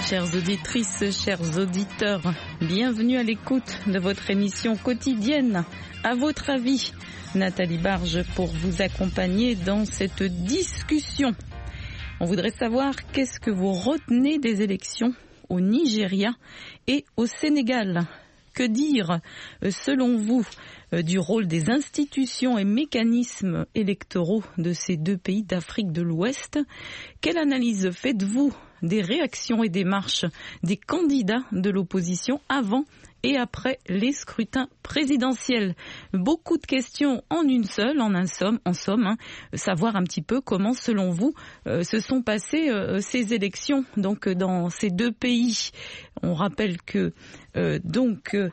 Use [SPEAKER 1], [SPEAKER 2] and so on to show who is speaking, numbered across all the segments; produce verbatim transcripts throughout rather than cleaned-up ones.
[SPEAKER 1] Chères auditrices, chers auditeurs, bienvenue à l'écoute de votre émission quotidienne. À votre avis, Nathalie Barge pour vous accompagner dans cette discussion. On voudrait savoir qu'est-ce que vous retenez des élections au Nigeria et au Sénégal. Que dire, selon vous, du rôle des institutions et mécanismes électoraux de ces deux pays d'Afrique de l'Ouest? Quelle analyse faites-vous des réactions et des marches des candidats de l'opposition avant et après les scrutins présidentiels? Beaucoup de questions en une seule, en un somme, en somme, hein, savoir un petit peu comment, selon vous, euh, se sont passées euh, ces élections donc dans ces deux pays. On rappelle que euh, donc euh,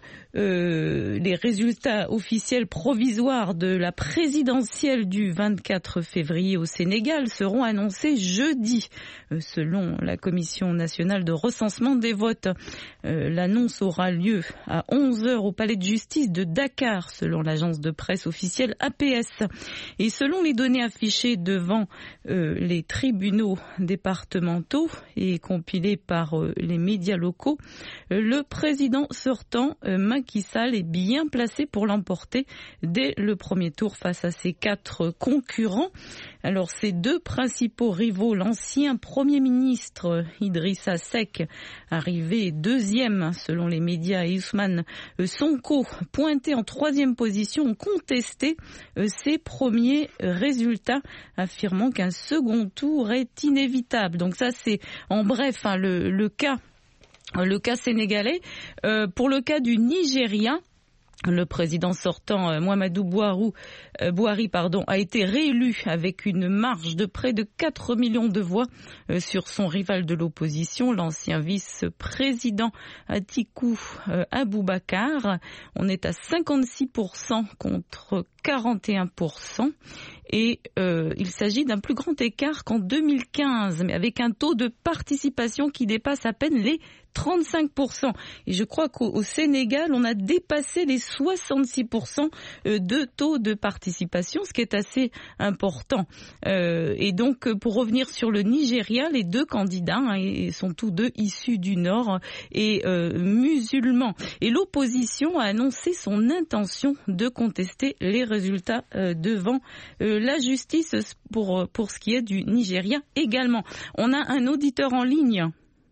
[SPEAKER 1] les résultats officiels provisoires de la présidentielle du vingt-quatre février au Sénégal seront annoncés jeudi, euh, selon la Commission nationale de recensement des votes. Euh, l'annonce aura lieu à onze heures au palais de justice de Dakar, selon l'agence de presse officielle A P S. Et selon les données affichées devant euh, les tribunaux départementaux et compilées par euh, les médias locaux, le président sortant, Macky Sall, est bien placé pour l'emporter dès le premier tour face à ses quatre concurrents. Alors, ces deux principaux rivaux, l'ancien Premier ministre Idrissa Seck, arrivé deuxième selon les médias, et Ousmane Sonko, pointé en troisième position, ont contesté ces premiers résultats, affirmant qu'un second tour est inévitable. Donc ça, c'est en bref hein, le, le cas. Le cas sénégalais. Euh, pour le cas du Nigeria, le président sortant, euh, Muhammadu Buhari, euh, Buhari pardon, a été réélu avec une marge de près de quatre millions de voix euh, sur son rival de l'opposition, l'ancien vice-président Atiku euh, Abubakar. On est à cinquante-six pour cent contre quarante et un pour cent. Et euh, il s'agit d'un plus grand écart qu'en deux mille quinze, mais avec un taux de participation qui dépasse à peine les trente-cinq pour cent. Et je crois qu'au Sénégal, on a dépassé les soixante-six pour cent de taux de participation, ce qui est assez important. Euh, et donc, pour revenir sur le Nigeria, les deux candidats hein, sont tous deux issus du Nord et euh, musulmans. Et l'opposition a annoncé son intention de contester les résultats euh, devant euh, la justice pour, pour ce qui est du Nigeria également. On a un auditeur en ligne.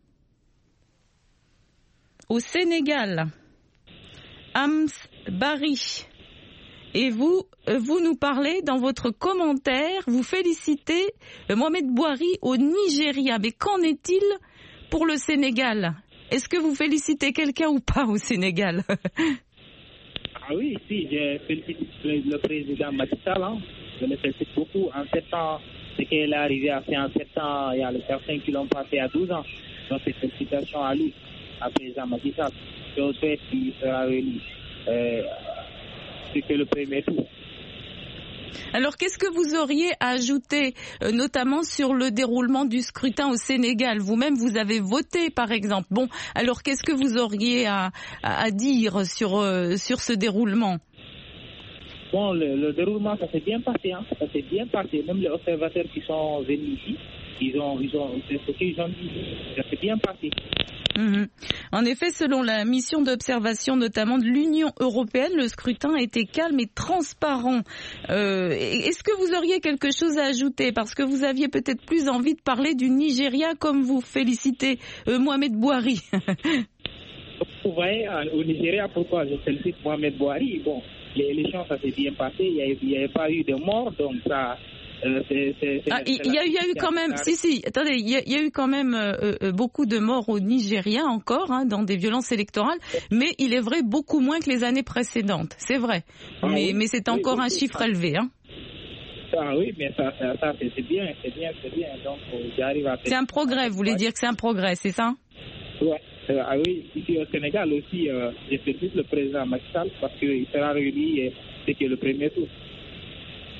[SPEAKER 1] Au Sénégal, Hams Bari. Et vous, vous nous parlez dans votre commentaire, vous félicitez Mohamed Buhari au Nigeria. Mais qu'en est-il pour le Sénégal? Est-ce que vous félicitez quelqu'un ou pas au Sénégal?
[SPEAKER 2] Ah oui, si, je félicite le président Macky Sall. Hein. Je le félicite beaucoup. En sept ans, ce qu'il est arrivé à faire en sept ans, il y a les personnes qui l'ont passé à douze ans. Donc, félicitations à lui. À président Macky Sall. Je souhaite qu'il sera réélu. Euh, c'est le premier tour.
[SPEAKER 1] Alors, qu'est-ce que vous auriez à ajouter, euh, notamment sur le déroulement du scrutin au Sénégal? Vous-même, vous avez voté, par exemple. Bon, alors, qu'est-ce que vous auriez à, à, à dire sur, euh, sur ce déroulement?
[SPEAKER 2] Bon, le, le déroulement, ça s'est bien passé. Hein. Ça s'est bien passé. Même les observateurs qui sont venus ici, ils ont, ils ont, c'est ce qu'ils ont dit. Ça s'est bien passé.
[SPEAKER 1] Mmh. En effet, selon la mission d'observation notamment de l'Union européenne, le scrutin a été calme et transparent. Euh, est-ce que vous auriez quelque chose à ajouter? Parce que vous aviez peut-être plus envie de parler du Nigeria, comme vous félicitez euh, Mohamed Buhari.
[SPEAKER 2] Vous voyez, au Nigeria, pourquoi je félicite Mohamed Buhari? Bon, l'élection, ça s'est bien passé, il n'y avait pas eu de mort, donc ça... Euh, c'est, c'est, c'est
[SPEAKER 1] ah, il y, y a eu quand même, si si, attendez, il y, y a eu quand même euh, euh, beaucoup de morts au Nigeria encore, hein, dans des violences électorales, mais il est vrai beaucoup moins que les années précédentes, c'est vrai, ah, mais, oui. mais c'est encore oui, oui, un chiffre ça. élevé. Hein.
[SPEAKER 2] Ah oui, mais ça, ça, ça c'est, c'est bien, c'est bien, c'est bien, donc j'arrive à...
[SPEAKER 1] C'est un progrès, vous voulez dire que c'est un progrès, c'est ça?
[SPEAKER 2] Ouais. Euh, ah oui, ici au Sénégal aussi, euh, je félicite le président Macky Sall parce qu'il sera réuni et c'est que le premier tour.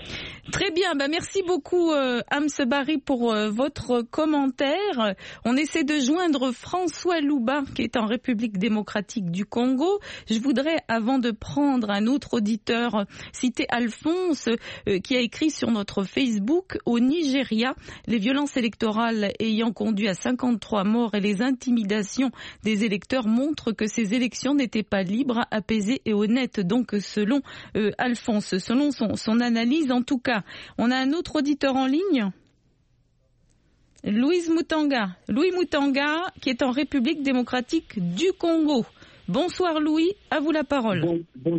[SPEAKER 1] Très bien, bah merci beaucoup euh, Ams Barry pour euh, votre commentaire. On essaie de joindre François Louba qui est en République démocratique du Congo. Je voudrais, avant de prendre un autre auditeur, citer Alphonse euh, qui a écrit sur notre Facebook: au Nigeria, les violences électorales ayant conduit à cinquante-trois morts et les intimidations des électeurs montrent que ces élections n'étaient pas libres, apaisées et honnêtes. Donc selon euh, Alphonse, selon son, son analyse en tout cas. On a un autre auditeur en ligne, Louise Moutanga. Louis Moutanga, qui est en République démocratique du Congo. Bonsoir Louis, à vous la parole.
[SPEAKER 3] Bon, bon,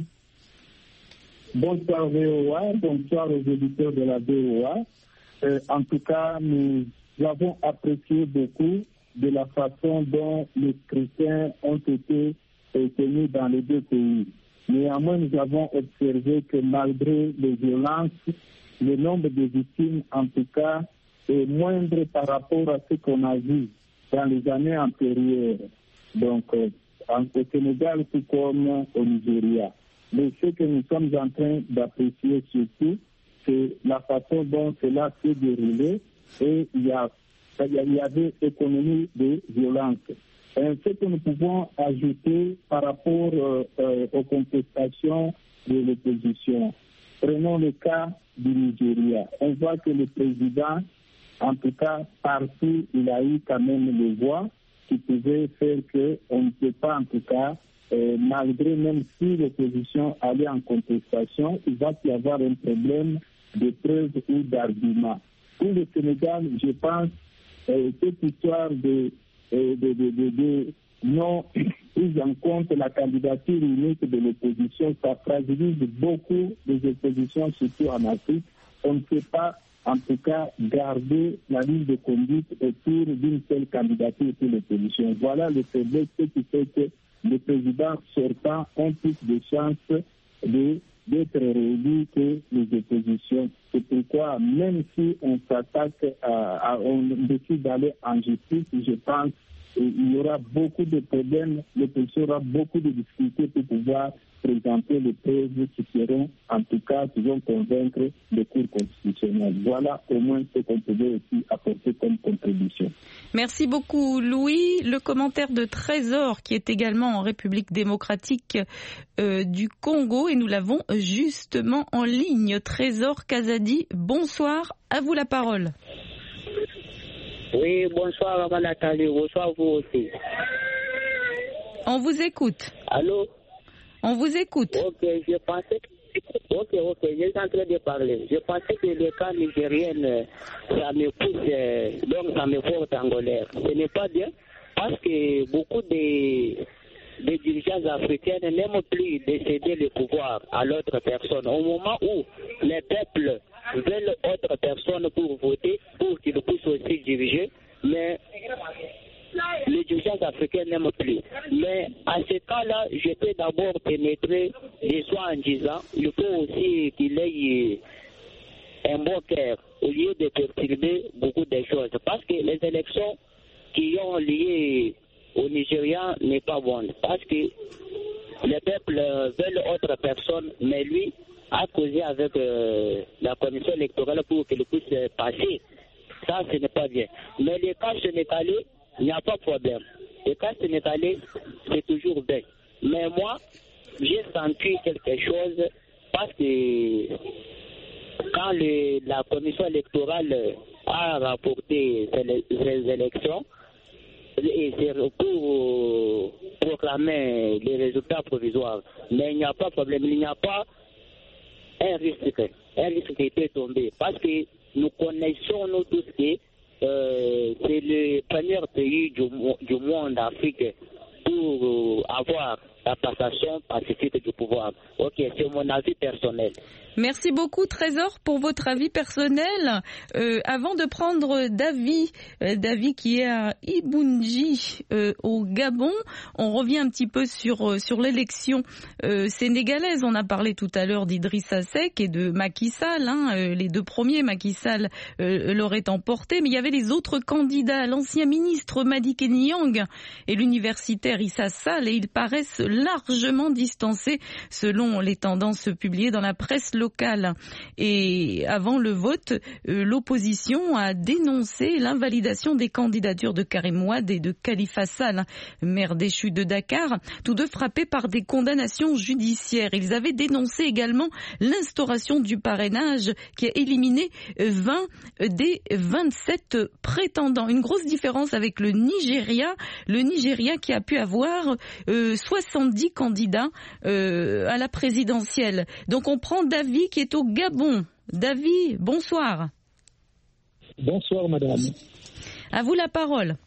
[SPEAKER 3] bonsoir V O A, bonsoir aux auditeurs de la V O A. Euh, en tout cas, nous avons apprécié beaucoup de la façon dont les chrétiens ont été tenus dans les deux pays. Néanmoins, nous avons observé que malgré les violences, le nombre de victimes, en tout cas, est moindre par rapport à ce qu'on a vu dans les années antérieures. Donc, euh, au Sénégal, tout comme au Nigeria. Mais ce que nous sommes en train d'apprécier surtout, c'est la façon dont cela s'est déroulé et il y, a, il y avait économie de violence. Et ce que nous pouvons ajouter par rapport euh, euh, aux contestations de l'opposition. Prenons le cas du Nigeria. On voit que le président, en tout cas partout, il a eu quand même les voix qui pouvaient faire qu'on ne peut pas, en tout cas, euh, malgré même si l'opposition allait en contestation, il va y avoir un problème de preuve ou d'argument. Pour le Sénégal, je pense euh, cette histoire de, euh, de, de, de, de non prise en compte la candidature unique de l'opposition, ça fragilise beaucoup les oppositions, surtout en Afrique. On ne peut pas, en tout cas, garder la ligne de conduite autour d'une seule candidature pour l'opposition. Voilà le faiblesse qui fait que les présidents sortants ont plus de chances de, d'être réélus que les oppositions. C'est pourquoi, même si on s'attaque, à, à, on décide d'aller en justice, je pense il y aura beaucoup de problèmes, l'opposition aura beaucoup de difficultés pour pouvoir présenter les preuves qui seront, en tout cas, qui vont convaincre les cours constitutionnels. Voilà au moins ce qu'on pouvait aussi apporter comme contribution.
[SPEAKER 1] Merci beaucoup Louis. Le commentaire de Trésor, qui est également en République démocratique euh, du Congo, et nous l'avons justement en ligne. Trésor Kazadi, bonsoir, à vous la parole.
[SPEAKER 4] Oui, bonsoir Maman Nathalie, bonsoir vous aussi.
[SPEAKER 1] On vous écoute.
[SPEAKER 4] Allô?
[SPEAKER 1] On vous écoute.
[SPEAKER 4] Ok, je pensais que... Ok, ok, je suis en train de parler. Je pensais que le cas nigérien, ça me pousse, donc ça me porte en colère. Ce n'est pas bien, parce que beaucoup de, de dirigeants africains n'aiment plus de céder le pouvoir à l'autre personne. Au moment où les peuples veulent autre personne pour voter, pour qu'ils puissent aussi diriger, mais les dirigeants africains n'aiment plus. Mais à ce cas-là, je peux d'abord pénétrer les soins en disant il faut aussi qu'il ait un bon cœur au lieu de perturber beaucoup de choses. Parce que les élections qui ont lié au Nigeria n'est pas bonne. Parce que les peuples veulent autre personne, mais lui a causé avec euh, la commission électorale pour qu'il puisse passer. Ça, ce n'est pas bien. Mais les cas sénégalais, il n'y a pas de problème. Les cas sénégalais, c'est toujours bien. Mais moi, j'ai senti quelque chose parce que quand le, la commission électorale a rapporté ces, ces élections, et c'est pour proclamer les résultats provisoires. Mais il n'y a pas de problème. Il n'y a pas un risque, un risque qui peut tomber. Parce que nous connaissons nous tous que euh, c'est le premier pays du, du monde, Afrique, pour euh, avoir la passation pacifique du pouvoir. Ok, c'est mon avis personnel.
[SPEAKER 1] Merci beaucoup Trésor pour votre avis personnel. Euh, avant de prendre David, euh, David qui est à Ibunji euh, au Gabon, on revient un petit peu sur euh, sur l'élection euh, sénégalaise. On a parlé tout à l'heure d'Idrissa Seck et de Macky Sall. Hein, euh, les deux premiers, Macky Sall euh, l'auraient emporté, mais il y avait les autres candidats, l'ancien ministre Madické Niang et l'universitaire Issa Sall, et ils paraissent largement distancés selon les tendances publiées dans la presse locale. Et avant le vote, euh, l'opposition a dénoncé l'invalidation des candidatures de Karim Wade et de Khalifa Sall, maire déchu de Dakar, tous deux frappés par des condamnations judiciaires. Ils avaient dénoncé également l'instauration du parrainage qui a éliminé vingt des vingt-sept prétendants. Une grosse différence avec le Nigeria, le Nigeria qui a pu avoir euh, soixante-dix candidats euh, à la présidentielle. Donc on prend David qui est au Gabon. David, bonsoir.
[SPEAKER 5] Bonsoir madame.
[SPEAKER 1] À vous la parole.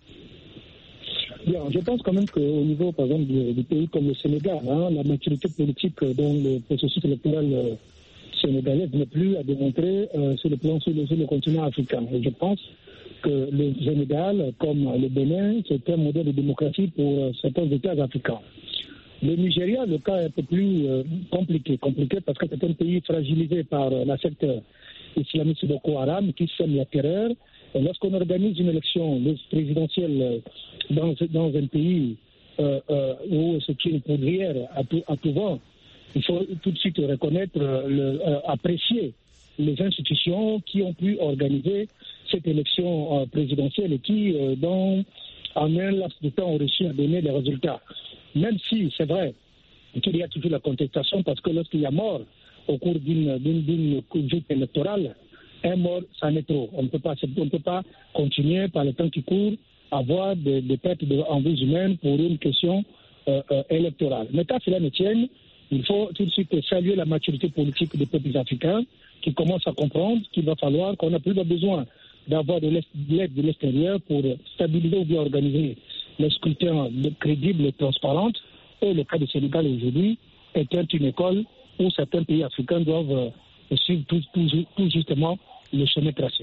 [SPEAKER 5] Bien, je pense quand même qu'au niveau, par exemple, du, du pays comme le Sénégal, hein, la maturité politique dans le processus électoral euh, sénégalais n'est plus à démontrer euh, sur le plan sur le, sur le continent africain. Et je pense que le Sénégal, comme le Bénin, c'est un modèle de démocratie pour euh, certains États africains. Le Nigeria, le cas est un peu plus euh, compliqué, compliqué parce que c'est un pays fragilisé par euh, la secte islamiste Boko Haram qui sème la terreur. Et lorsqu'on organise une élection présidentielle dans, dans un pays euh, euh, où c'est une poudrière à tout, à tout vent, il faut tout de suite reconnaître, le, euh, apprécier les institutions qui ont pu organiser cette élection euh, présidentielle et qui, euh, dans, en un laps de temps, ont réussi à donner les résultats. Même si, c'est vrai, qu'il y a toujours la contestation, parce que lorsqu'il y a mort au cours d'une, d'une, d'une joute électorale, un mort, ça n'est trop. On ne peut pas, on ne peut pas continuer par le temps qui court à avoir des, des pertes de, en vies humaines pour une question euh, euh, électorale. Mais quand cela ne tienne, il faut tout de suite saluer la maturité politique des peuples africains qui commencent à comprendre qu'il va falloir qu'on n'a plus besoin d'avoir de l'aide de l'extérieur pour stabiliser ou bien organiser les scrutins crédibles et transparents. Et le cas du Sénégal aujourd'hui est une école où certains pays africains doivent suivre tout, tout, tout justement le chemin tracé.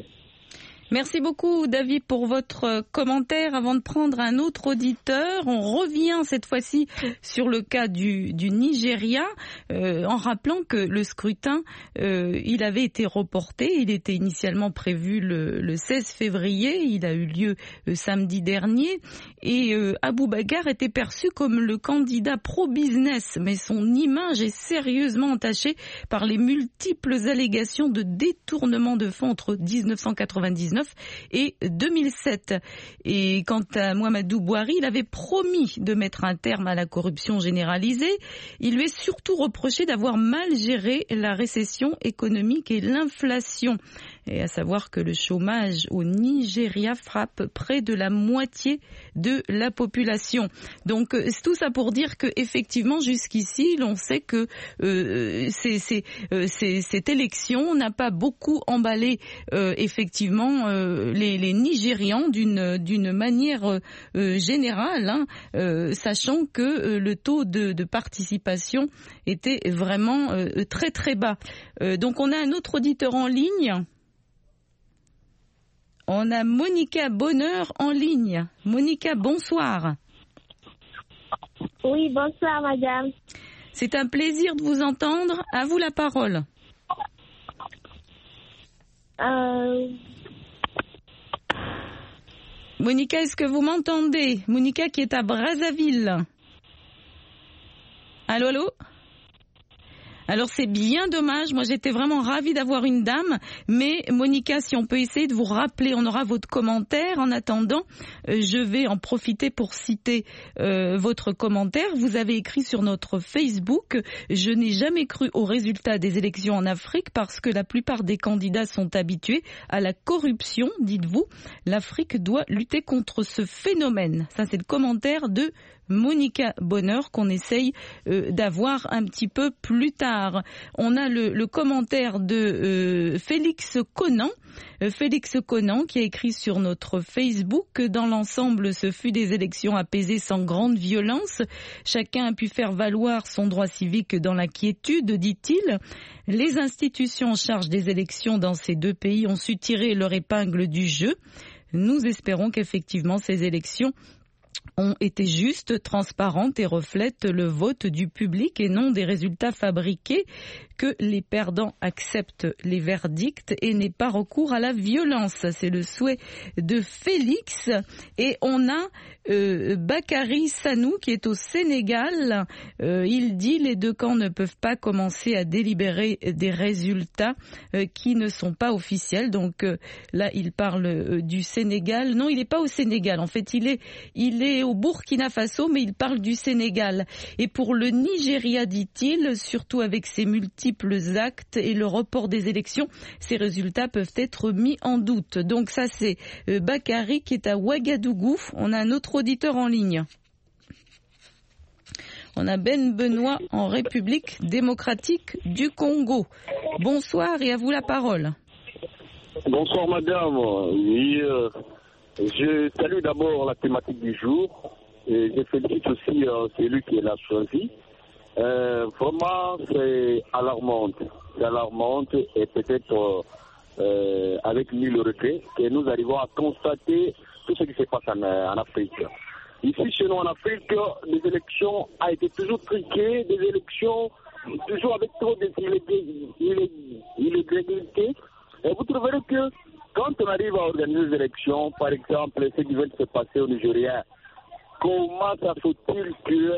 [SPEAKER 1] Merci beaucoup David pour votre commentaire. Avant de prendre un autre auditeur, on revient cette fois-ci sur le cas du, du Nigeria euh, en rappelant que le scrutin, euh, il avait été reporté. Il était initialement prévu le, le seize février. Il a eu lieu euh, samedi dernier et euh, Aboubacar était perçu comme le candidat pro-business, mais son image est sérieusement entachée par les multiples allégations de détournement de fonds entre dix-neuf cent quatre-vingt-dix-neuf et deux mille sept. Et quant à Mouhamadou Bouhari, il avait promis de mettre un terme à la corruption généralisée. Il lui est surtout reproché d'avoir mal géré la récession économique et l'inflation. Et à savoir que le chômage au Nigeria frappe près de la moitié de la population. Donc c'est tout ça pour dire que effectivement jusqu'ici, l'on sait que euh, c'est, c'est, euh, c'est, cette élection n'a pas beaucoup emballé euh, effectivement euh, les, les Nigérians d'une, d'une manière euh, générale, hein, euh, sachant que euh, le taux de, de participation était vraiment euh, très très bas. Euh, donc on a un autre auditeur en ligne. On a Monica Bonheur en ligne. Monica, bonsoir.
[SPEAKER 6] Oui, bonsoir madame.
[SPEAKER 1] C'est un plaisir de vous entendre. À vous la parole.
[SPEAKER 6] Euh...
[SPEAKER 1] Monica, est-ce que vous m'entendez? Monica qui est à Brazzaville. Allô, allô? Alors c'est bien dommage, moi j'étais vraiment ravie d'avoir une dame, mais Monica, si on peut essayer de vous rappeler, on aura votre commentaire. En attendant, euh, je vais en profiter pour citer euh, votre commentaire. Vous avez écrit sur notre Facebook: je n'ai jamais cru aux résultats des élections en Afrique parce que la plupart des candidats sont habitués à la corruption, dites-vous. L'Afrique doit lutter contre ce phénomène. Ça c'est le commentaire de Monica Bonheur qu'on essaye euh, d'avoir un petit peu plus tard. On a le, le commentaire de euh, Félix Conan. Euh, Félix Conan qui a écrit sur notre Facebook que dans l'ensemble ce fut des élections apaisées sans grande violence. Chacun a pu faire valoir son droit civique dans la quiétude, dit-il. Les institutions en charge des élections dans ces deux pays ont su tirer leur épingle du jeu. Nous espérons qu'effectivement ces élections ont été justes, transparentes et reflètent le vote du public et non des résultats fabriqués, que les perdants acceptent les verdicts et n'aient pas recours à la violence. C'est le souhait de Félix. Et on a euh, Bakary Sanou qui est au Sénégal. Euh, il dit les deux camps ne peuvent pas commencer à délibérer des résultats euh, qui ne sont pas officiels. Donc euh, là, il parle euh, du Sénégal. Non, il n'est pas au Sénégal. En fait, il est, il est au Burkina Faso, mais il parle du Sénégal. Et pour le Nigeria, dit-il, surtout avec ses multiples actes et le report des élections, ces résultats peuvent être mis en doute. Donc ça, c'est euh, Bakary qui est à Ouagadougou. On a un autre auditeur en ligne. On a Ben Benoît en République démocratique du Congo. Bonsoir et à vous la parole.
[SPEAKER 7] Bonsoir madame. Oui, euh, je salue d'abord la thématique du jour et je félicite aussi euh, celui qui l'a choisi. Euh, vraiment, c'est alarmant. C'est alarmant et peut-être euh, avec mille regrets que nous arrivons à constater tout ce qui se passe en, en Afrique. Ici, chez nous en Afrique, les élections ont été toujours truquées, des élections toujours avec trop d'illégalité. Et vous trouverez que quand on arrive à organiser des élections, par exemple, ce qui vient de se passer au Nigeria, comment ça faut-il que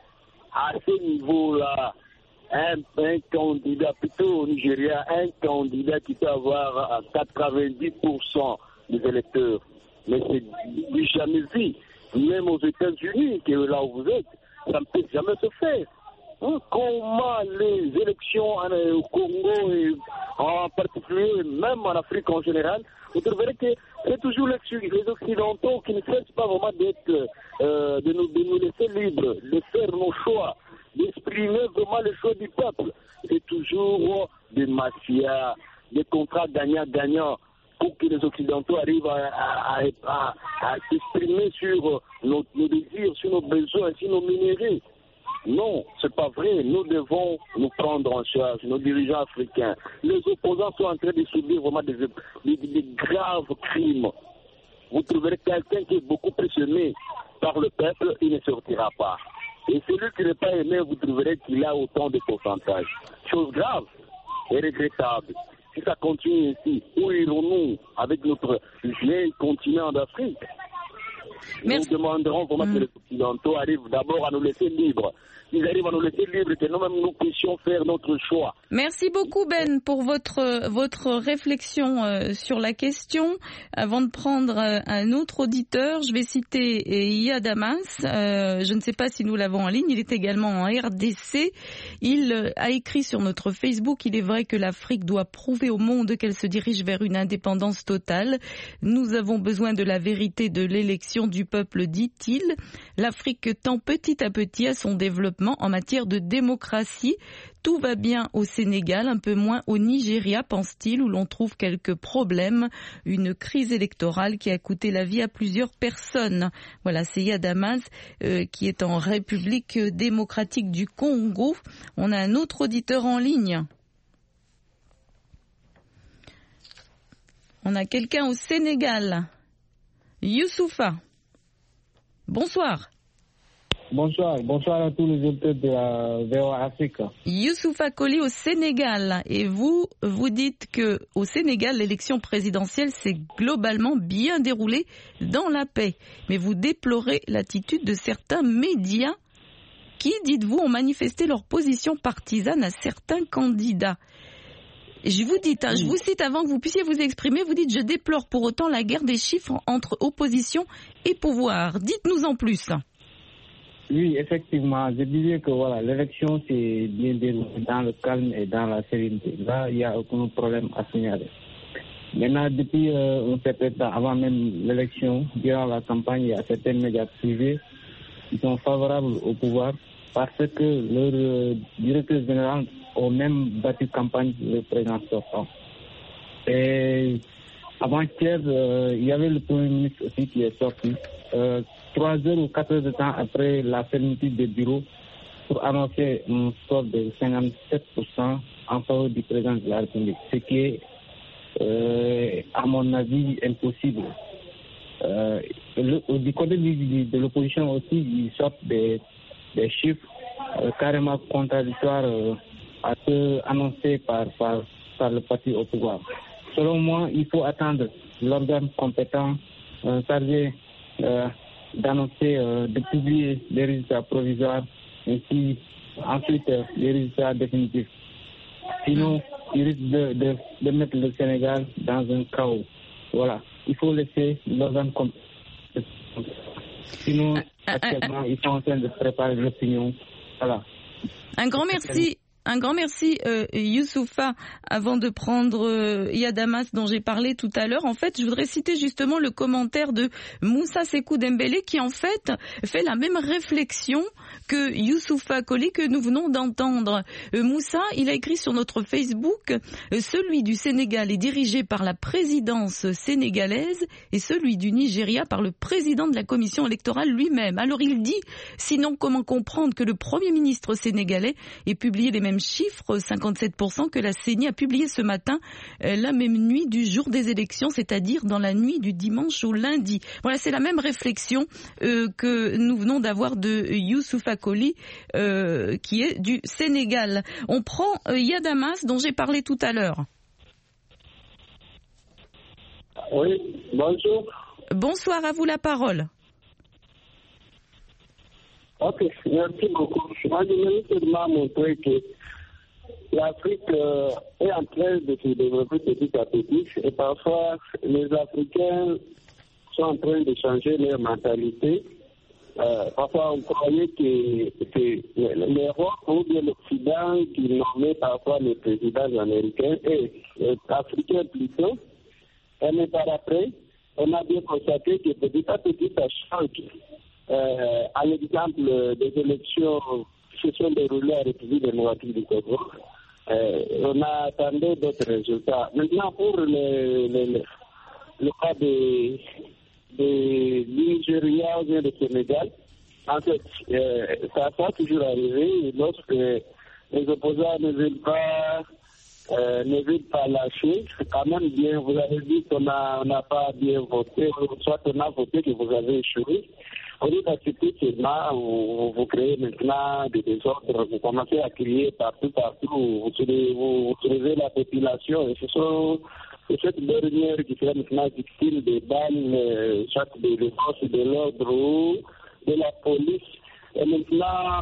[SPEAKER 7] à ce niveau-là, un, un candidat, plutôt au Nigeria, un candidat qui peut avoir quatre-vingt-dix pour cent des électeurs. Mais c'est jamais vu. Même aux États-Unis, que là où vous êtes, ça ne peut jamais se faire. Hein? Comment les élections au Congo et en particulier, même en Afrique en général, vous trouverez que c'est toujours les Occidentaux qui ne cessent pas vraiment d'être, euh, de, nous, de nous laisser libres, de faire nos choix, d'exprimer vraiment le choix du peuple. C'est toujours des mafias, des contrats gagnants-gagnants pour que les Occidentaux arrivent à, à, à, à s'exprimer sur nos, nos désirs, sur nos besoins, sur nos minéraux. Non, c'est pas vrai. Nous devons nous prendre en charge, nos dirigeants africains. Les opposants sont en train de subir vraiment des, des, des graves crimes. Vous trouverez quelqu'un qui est beaucoup pressionné par le peuple, il ne sortira pas. Et celui qui n'est pas aimé, vous trouverez qu'il a autant de pourcentage. Chose grave et regrettable. Si ça continue ici, où irons-nous avec notre vieil continent d'Afrique? Nous demanderons vraiment mmh. que les Occidentaux arrivent d'abord à nous laisser libres. Ils arrivent à nous laisser libres, que nous-mêmes nous puissions faire notre choix.
[SPEAKER 1] Merci beaucoup Ben pour votre, votre réflexion euh, sur la question. Avant de prendre euh, un autre auditeur, je vais citer euh, Yadamas. Euh, je ne sais pas si nous l'avons en ligne, il est également en R D C. Il euh, a écrit sur notre Facebook: il est vrai que l'Afrique doit prouver au monde qu'elle se dirige vers une indépendance totale. Nous avons besoin de la vérité de l'élection du peuple, dit-il. L'Afrique tend petit à petit à son développement en matière de démocratie. Tout va bien au Sénégal, un peu moins au Nigeria, pense-t-il, où l'on trouve quelques problèmes. Une crise électorale qui a coûté la vie à plusieurs personnes. Voilà, c'est Yadamas euh, qui est en République démocratique du Congo. On a un autre auditeur en ligne. On a quelqu'un au Sénégal. Youssoufa. Bonsoir.
[SPEAKER 8] Bonsoir, bonsoir à tous les auditeurs de la V O A Afrique.
[SPEAKER 1] Youssoufa Koli au Sénégal. Et vous, vous dites que au Sénégal, l'élection présidentielle s'est globalement bien déroulée dans la paix. Mais vous déplorez l'attitude de certains médias qui, dites-vous, ont manifesté leur position partisane à certains candidats. Je vous dis, hein, je vous cite avant que vous puissiez vous exprimer, vous dites: je déplore pour autant la guerre des chiffres entre opposition et pouvoir. Dites-nous en plus.
[SPEAKER 8] Oui, effectivement, je disais que voilà, l'élection s'est bien déroulée dans le calme et dans la sérénité. Là, il n'y a aucun problème à signaler. Maintenant, depuis euh, un certain temps, avant même l'élection, durant la campagne, il y a certains médias privés qui sont favorables au pouvoir parce que leur euh, directeur général ont même battu campagne pour le président sortant. Et avant-hier, euh, il y avait le Premier ministre aussi qui est sorti. Euh, trois heures ou quatre heures de temps après la fermeture des bureaux pour annoncer un score de cinquante-sept pour cent en faveur du président de la République, ce qui est, euh, à mon avis, impossible. euh, le, du côté du, de l'opposition aussi, ils sortent des, des chiffres euh, carrément contradictoires euh, à ceux annoncés par, par, par le parti au pouvoir. Selon moi, il faut attendre l'organe compétent euh, chargé euh, d'annoncer, euh, de publier les résultats provisoires et puis ensuite euh, les résultats définitifs. Sinon, il risque de, de, de mettre le Sénégal dans un chaos. Voilà. Il faut laisser l'organe compétent. Sinon, actuellement, ils sont en train de préparer l'opinion. Voilà.
[SPEAKER 1] Un grand merci. Un grand merci, euh, Youssoufa. Avant de prendre euh, Yadamas dont j'ai parlé tout à l'heure, en fait, je voudrais citer justement le commentaire de Moussa Sekou Dembélé qui, en fait, fait la même réflexion que Youssoufa Colley que nous venons d'entendre. Euh, Moussa, il a écrit sur notre Facebook euh, « Celui du Sénégal est dirigé par la présidence sénégalaise et celui du Nigeria par le président de la commission électorale lui-même. » Alors il dit, sinon comment comprendre que le Premier ministre sénégalais ait publié les mêmes chiffres, cinquante-sept pour cent, que la C E N I a publié ce matin, euh, la même nuit du jour des élections, c'est-à-dire dans la nuit du dimanche au lundi. Voilà, c'est la même réflexion euh, que nous venons d'avoir de Youssoufa Colley, euh, qui est du Sénégal. On prend euh, Yadamas, dont j'ai parlé tout à l'heure.
[SPEAKER 7] Oui, bonjour.
[SPEAKER 1] Bonsoir, à vous la parole.
[SPEAKER 7] Ok, merci beaucoup. Moi, je voulais seulement montrer que l'Afrique euh, est en train de se développer petit à petit et parfois les Africains sont en train de changer leur mentalité. Euh, parfois on croyait que, que l'Europe ou bien l'Occident qui nommait parfois les présidents américains et les Africains plutôt, mais par après, on a bien constaté que petit à petit ça change. Euh, à l'exemple des élections qui se sont déroulées à la République démocratique du Congo, euh, on a attendu d'autres résultats. Maintenant, pour le, le, le cas de, de Nigeria ou bien de Sénégal, en fait, euh, ça va toujours arriver lorsque les opposants ne veulent pas, euh, ne veulent pas lâcher. Quand même bien, vous avez dit qu'on n'a on pas bien voté, soit on a voté que vous avez échoué. Au lieu d'accepter seulement, vous, vous créez maintenant des désordres, vous commencez à crier partout, partout, vous soulevez, vous, vous soulevez la population, et ce sont c'est cette dernière qui sera maintenant victime des balles, soit des de forces de l'ordre ou de la police. Et maintenant,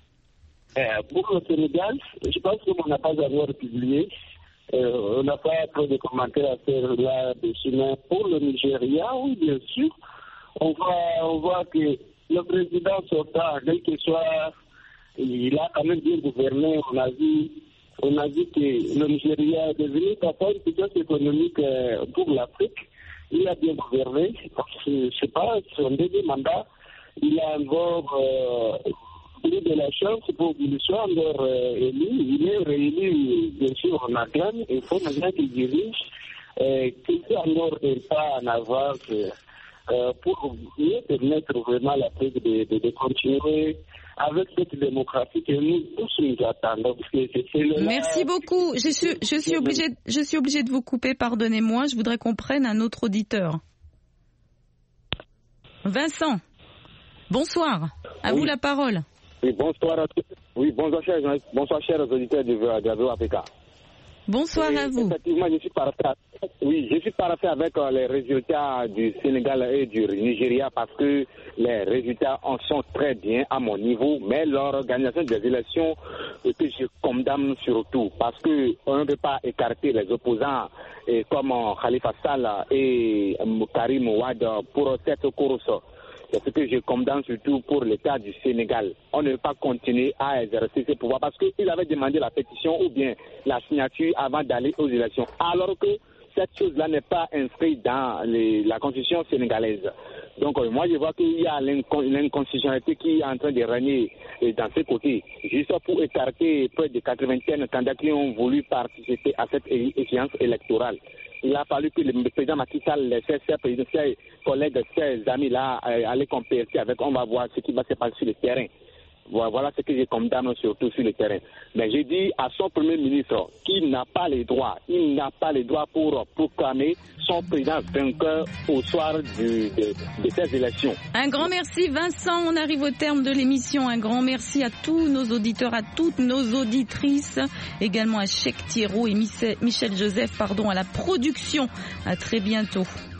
[SPEAKER 7] euh, pour le Sénégal, je pense qu'on n'a pas avoir publié, euh, on n'a pas trop de commentaires à faire là-dessus, mais pour le Nigeria, oui, bien sûr, On voit, on voit que le président sortant, quel que soit, il a quand même bien gouverné. On a vu, on a vu que le Nigeria est devenu parfois une puissance économique pour l'Afrique. Il a bien gouverné. Je ne sais pas, son deuxième mandat, il a encore euh, eu de la chance pour qu'il soit encore euh, élu. Il est réélu, bien sûr, en acclame. Il faut maintenant qu'il dirige, euh, qu'il soit encore pas en avance. Euh, pour mieux permettre vraiment la prise de, de, de continuer avec cette démocratie que nous tous nous attendons. Parce que c'est le
[SPEAKER 1] Merci beaucoup. Je suis, je, suis obligé, je suis obligé de vous couper, pardonnez-moi. Je voudrais qu'on prenne un autre auditeur. Vincent, bonsoir. À oui. vous la parole.
[SPEAKER 9] Oui, bonsoir à tous. Oui, bonsoir, chers, bonsoir, chers auditeurs de, de Radio Africa.
[SPEAKER 1] Bonsoir
[SPEAKER 9] et,
[SPEAKER 1] à vous.
[SPEAKER 9] Effectivement, je suis paraffé, oui, je suis paraffé avec euh, les résultats du Sénégal et du Nigeria parce que les résultats en sont très bien à mon niveau, mais l'organisation des élections euh, que je condamne surtout parce qu'on ne peut pas écarter les opposants et comme euh, Khalifa Sall et euh, Karim Ouad pour cette course. C'est ce que je condamne surtout pour l'État du Sénégal. On ne peut pas continuer à exercer ses pouvoirs parce qu'il avait demandé la pétition ou bien la signature avant d'aller aux élections. Alors que cette chose-là n'est pas inscrite dans les, la constitution sénégalaise. Donc euh, moi je vois qu'il y a l'inconstitutionnalité qui est en train de régner dans ces côtés. Juste pour écarter près de quatre-vingtaine candidats qui ont voulu participer à cette échéance électorale. Il a fallu que le président Macky Sall laisse ses, ses collègues, ses amis là, aller compéter avec. On va voir ce qui va se passer sur le terrain. Voilà ce que je condamne surtout sur le terrain. Mais j'ai dit à son Premier ministre qu'il n'a pas les droits, il n'a pas les droits pour proclamer son président vainqueur au soir du, de, de ces élections.
[SPEAKER 1] Un grand merci Vincent, on arrive au terme de l'émission. Un grand merci à tous nos auditeurs, à toutes nos auditrices, également à Cheikh Thierrot et Michel Joseph pardon, à la production. À très bientôt.